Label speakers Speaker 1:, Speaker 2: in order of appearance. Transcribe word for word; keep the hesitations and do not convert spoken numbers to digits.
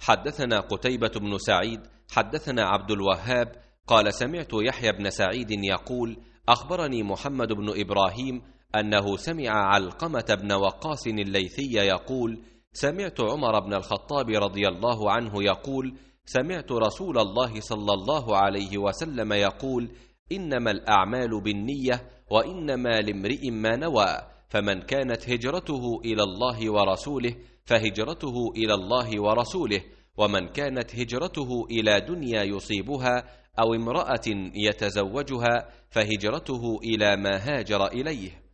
Speaker 1: حدثنا قتيبة بن سعيد حدثنا عبد الوهاب قال سمعت يحيى بن سعيد يقول أخبرني محمد بن إبراهيم أنه سمع علقمة بن وقاص الليثي يقول سمعت عمر بن الخطاب رضي الله عنه يقول سمعت رسول الله صلى الله عليه وسلم يقول إنما الأعمال بالنية وإنما لامرئ ما نوى، فمن كانت هجرته إلى الله ورسوله فهجرته إلى الله ورسوله، ومن كانت هجرته إلى دنيا يصيبها أو امرأة يتزوجها فهجرته إلى ما هاجر إليه.